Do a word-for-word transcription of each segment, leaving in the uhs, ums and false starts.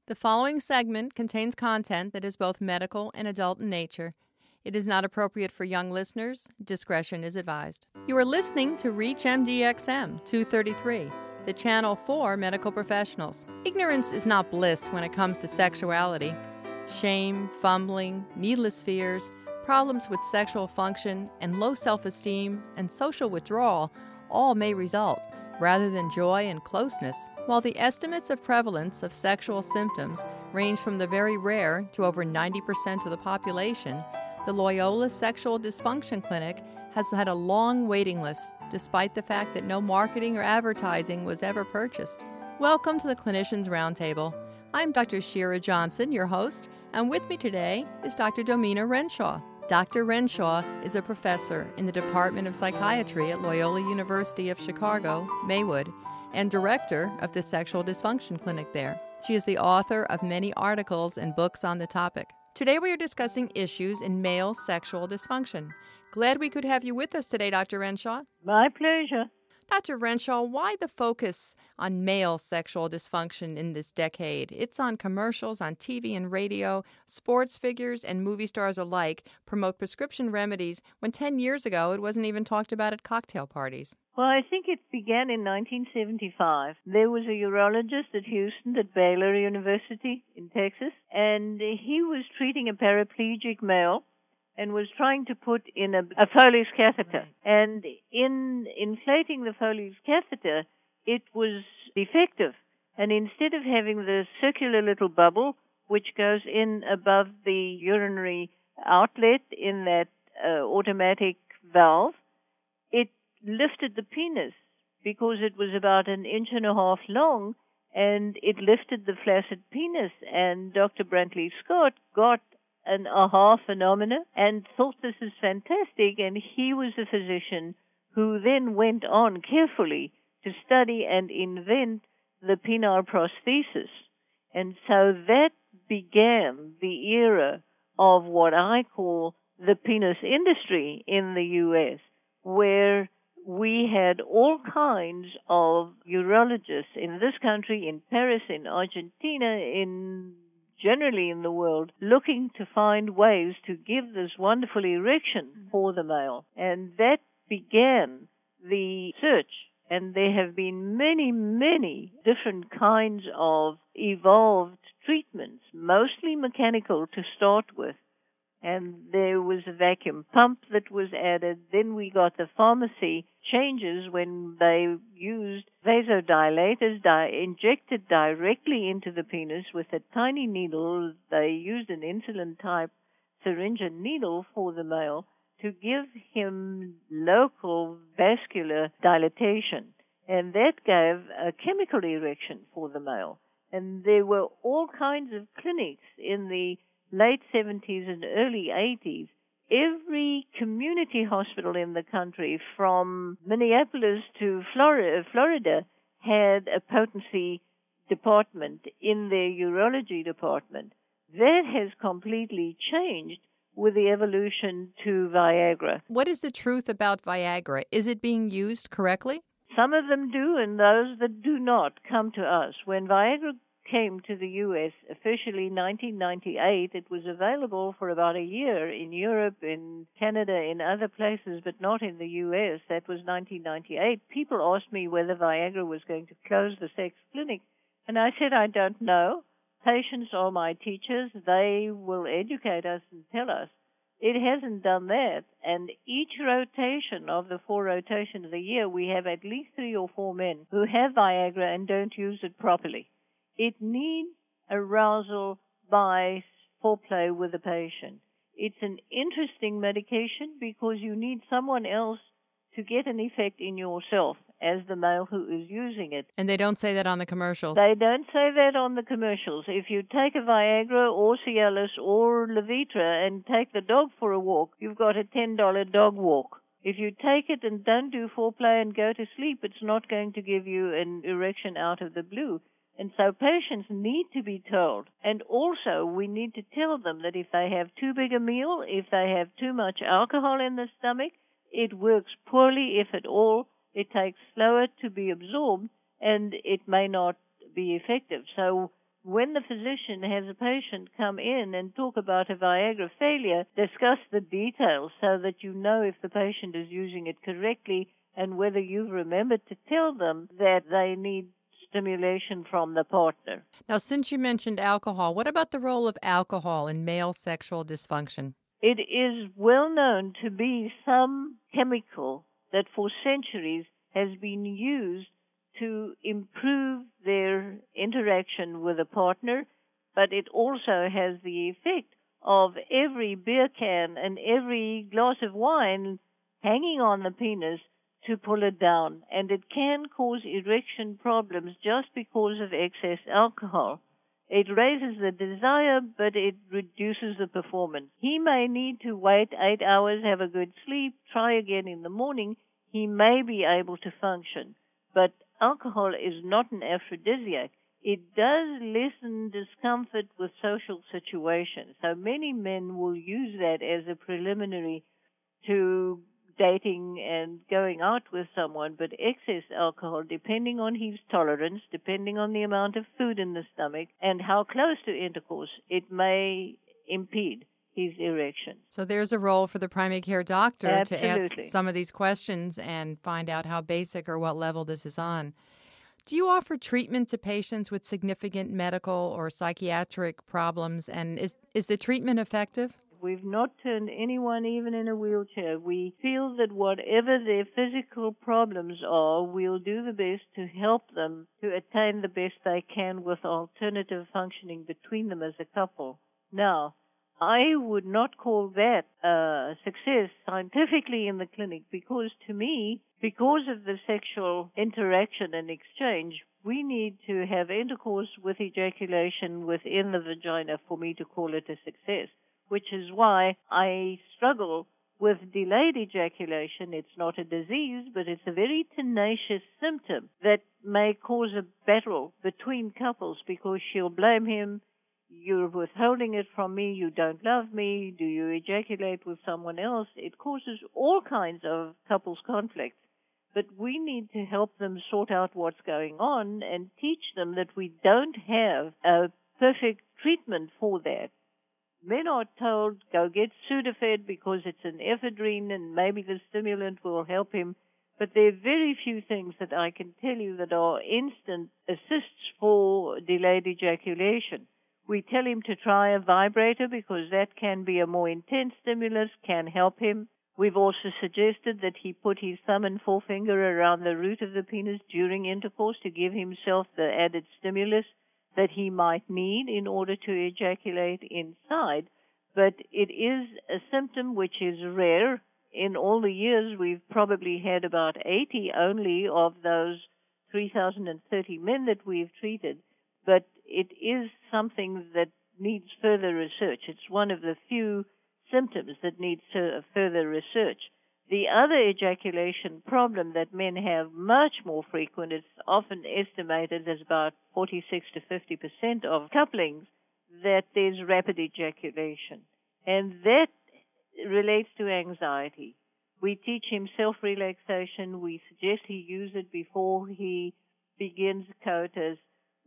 The following segment contains content that is both medical and adult in nature. It is not appropriate for young listeners. Discretion is advised. You are listening to Reach M D X M two thirty-three, the channel for medical professionals. Ignorance is not bliss when it comes to sexuality. Shame, fumbling, needless fears, problems with sexual function, and low self-esteem and social withdrawal all may result, rather than joy and closeness. While the estimates of prevalence of sexual symptoms range from the very rare to over ninety percent of the population, the Loyola Sexual Dysfunction Clinic has had a long waiting list, despite the fact that no marketing or advertising was ever purchased. Welcome to the Clinicians Roundtable. I'm Doctor Shira Johnson, your host, and with me today is Doctor Domina Renshaw. Doctor Renshaw is a professor in the Department of Psychiatry at Loyola University of Chicago, Maywood, and director of the Sexual Dysfunction Clinic there. She is the author of many articles and books on the topic. Today we are discussing issues in male sexual dysfunction. Glad we could have you with us today, Doctor Renshaw. My pleasure. Doctor Renshaw, why the focus on male sexual dysfunction in this decade? It's on commercials, on T V and radio. Sports figures and movie stars alike promote prescription remedies when ten years ago it wasn't even talked about at cocktail parties. Well, I think it began in nineteen seventy-five. There was a urologist at Houston at Baylor University in Texas, and he was treating a paraplegic male and was trying to put in a, a Foley's catheter. Right. And in inflating the Foley's catheter, it was defective. And instead of having the circular little bubble, which goes in above the urinary outlet in that uh, automatic valve, it lifted the penis because it was about an inch and a half long, and it lifted the flaccid penis. And Doctor Brantley Scott got an aha phenomena and thought this is fantastic, and he was a physician who then went on carefully to study and invent the penile prosthesis. And so that began the era of what I call the penis industry in the U S, where we had all kinds of urologists in this country, in Paris, in Argentina, in generally in the world, looking to find ways to give this wonderful erection for the male. And that began the search. And there have been many, many different kinds of evolved treatments, mostly mechanical to start with. And there was a vacuum pump that was added. Then we got the pharmacy changes when they used vasodilators di- injected directly into the penis with a tiny needle. They used an insulin-type syringe and needle for the male to give him local vascular dilatation. And that gave a chemical erection for the male. And there were all kinds of clinics in the late seventies and early eighties. Every community hospital in the country, from Minneapolis to Florida, Florida, had a potency department in their urology department. That has completely changed with the evolution to Viagra. What is the truth about Viagra? Is it being used correctly? Some of them do, and those that do not come to us. When Viagra came to the U S officially in nineteen ninety-eight, it was available for about a year in Europe, in Canada, in other places, but not in the U S. That was nineteen ninety-eight. People asked me whether Viagra was going to close the sex clinic, and I said, I don't know. Patients are my teachers. They will educate us and tell us. It hasn't done that, and each rotation of the four rotations of the year, we have at least three or four men who have Viagra and don't use it properly. It needs arousal by foreplay with the patient. It's an interesting medication because you need someone else to get an effect in yourself as the male who is using it. And they don't say that on the commercials. They don't say that on the commercials. If you take a Viagra or Cialis or Levitra and take the dog for a walk, you've got a ten dollars dog walk. If you take it and don't do foreplay and go to sleep, it's not going to give you an erection out of the blue. And so patients need to be told. And also we need to tell them that if they have too big a meal, if they have too much alcohol in the stomach, it works poorly, if at all. It takes slower to be absorbed, and it may not be effective. So when the physician has a patient come in and talk about a Viagra failure, discuss the details so that you know if the patient is using it correctly and whether you've remembered to tell them that they need stimulation from the partner. Now, since you mentioned alcohol, what about the role of alcohol in male sexual dysfunction? It is well known to be some chemical that for centuries has been used to improve their interaction with a partner, but it also has the effect of every beer can and every glass of wine hanging on the penis to pull it down, and it can cause erection problems just because of excess alcohol. It raises the desire, but it reduces the performance. He may need to wait eight hours, have a good sleep, try again in the morning. He may be able to function, but alcohol is not an aphrodisiac. It does lessen discomfort with social situations. So many men will use that as a preliminary to dating and going out with someone, but excess alcohol, depending on his tolerance, depending on the amount of food in the stomach, and how close to intercourse, it may impede his erection. So there's a role for the primary care doctor Absolutely. to ask some of these questions and find out how basic or what level this is on. Do you offer treatment to patients with significant medical or psychiatric problems, and is, is the treatment effective? We've not turned anyone even in a wheelchair. We feel that whatever their physical problems are, we'll do the best to help them to attain the best they can with alternative functioning between them as a couple. Now, I would not call that a success scientifically in the clinic because to me, because of the sexual interaction and exchange, we need to have intercourse with ejaculation within the vagina for me to call it a success, which is why I struggle with delayed ejaculation. It's not a disease, but it's a very tenacious symptom that may cause a battle between couples because she'll blame him. You're withholding it from me. You don't love me. Do you ejaculate with someone else? It causes all kinds of couples conflicts. But we need to help them sort out what's going on and teach them that we don't have a perfect treatment for that. Men are told, go get Sudafed because it's an ephedrine and maybe the stimulant will help him. But there are very few things that I can tell you that are instant assists for delayed ejaculation. We tell him to try a vibrator because that can be a more intense stimulus, can help him. We've also suggested that he put his thumb and forefinger around the root of the penis during intercourse to give himself the added stimulus that he might need in order to ejaculate inside. But it is a symptom which is rare. In all the years, we've probably had about eighty only of those three thousand thirty men that we've treated. But it is something that needs further research. It's one of the few symptoms that needs further research. The other ejaculation problem that men have much more frequent, it's often estimated as about forty-six to fifty percent of couplings, that there's rapid ejaculation. And that relates to anxiety. We teach him self-relaxation. We suggest he use it before he begins coitus.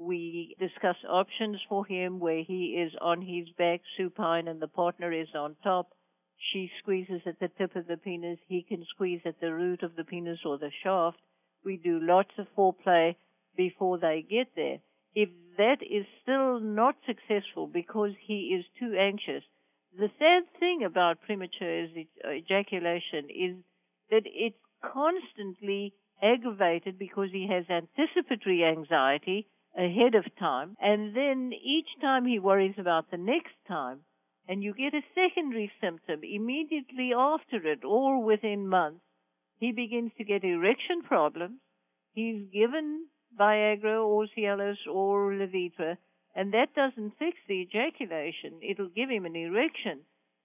We discuss options for him where he is on his back supine and the partner is on top. She squeezes at the tip of the penis. He can squeeze at the root of the penis or the shaft. We do lots of foreplay before they get there. If that is still not successful because he is too anxious, the sad thing about premature ejaculation is that it's constantly aggravated because he has anticipatory anxiety ahead of time, and then each time he worries about the next time, and you get a secondary symptom immediately after it or within months. He begins to get erection problems. He's given Viagra or Cialis or Levitra, and that doesn't fix the ejaculation. It'll give him an erection,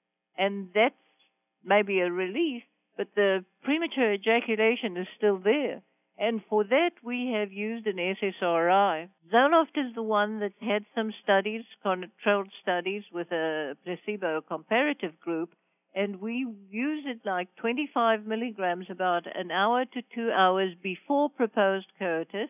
and that's maybe a relief, but the premature ejaculation is still there. And for that, we have used an S S R I. Zoloft is the one that's had some studies, controlled studies with a placebo comparative group, and we use it like twenty-five milligrams about an hour to two hours before proposed coitus.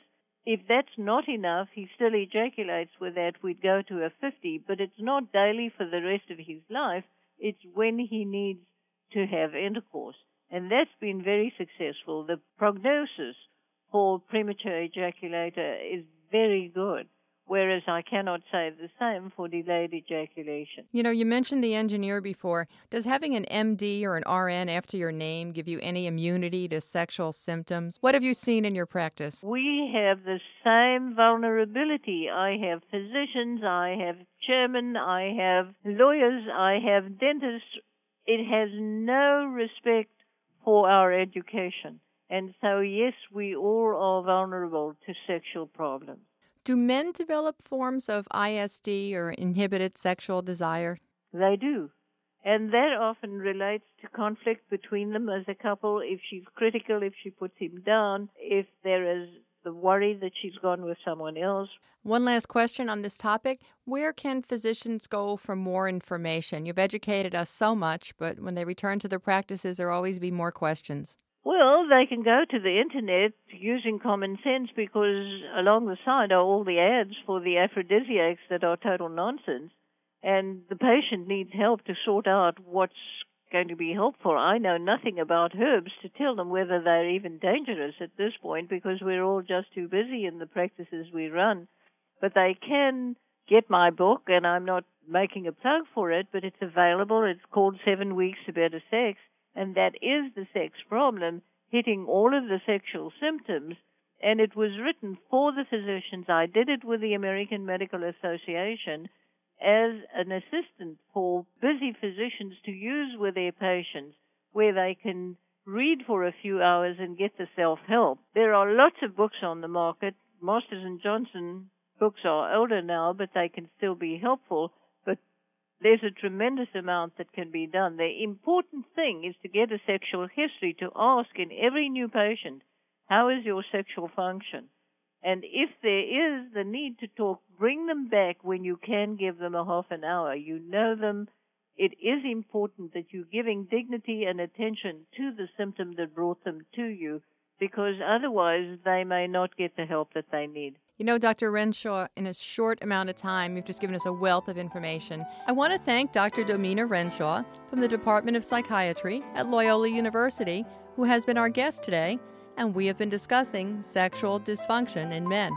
if that's not enough, he still ejaculates with that, we'd go to a fifty, but it's not daily for the rest of his life. It's when he needs to have intercourse. And that's been very successful. The prognosis for premature ejaculator is very good, whereas I cannot say the same for delayed ejaculation. You know, you mentioned the engineer before. Does having an M D or an R N after your name give you any immunity to sexual symptoms? What have you seen in your practice? We have the same vulnerability. I have physicians, I have chairmen, I have lawyers, I have dentists. It has no respect for our education. And so, yes, we all are vulnerable to sexual problems. Do men develop forms of I S D or inhibited sexual desire? They do. And that often relates to conflict between them as a couple. If she's critical, if she puts him down, if there is the worry that she's gone with someone else. One last question on this topic. Where can physicians go for more information? You've educated us so much, but when they return to their practices, there will always be more questions. Well, they can go to the Internet using common sense, because along the side are all the ads for the aphrodisiacs that are total nonsense. And the patient needs help to sort out what's going to be helpful. I know nothing about herbs to tell them whether they're even dangerous at this point, because we're all just too busy in the practices we run. But they can get my book, and I'm not making a plug for it, but it's available. It's called Seven Weeks to Better Sex, and that is the sex problem, hitting all of the sexual symptoms. And it was written for the physicians. I did it with the American Medical Association as an assistant for busy physicians to use with their patients, where they can read for a few hours and get the self-help. There are lots of books on the market. Masters and Johnson books are older now, but they can still be helpful. But there's a tremendous amount that can be done. The important thing is to get a sexual history, to ask in every new patient, how is your sexual function? And if there is the need to talk, bring them back when you can give them a half an hour. You know them. It is important that you're giving dignity and attention to the symptom that brought them to you, because otherwise they may not get the help that they need. You know, Doctor Renshaw, in a short amount of time, you've just given us a wealth of information. I want to thank Doctor Domina Renshaw from the Department of Psychiatry at Loyola University, who has been our guest today, and we have been discussing sexual dysfunction in men.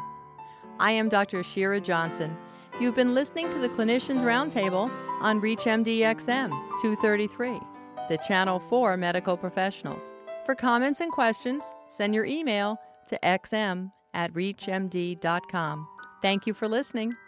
I am Doctor Shira Johnson. You've been listening to the Clinicians Roundtable on ReachMD X M two thirty-three, the channel for medical professionals. For comments and questions, send your email to x m at reach m d dot com. Thank you for listening.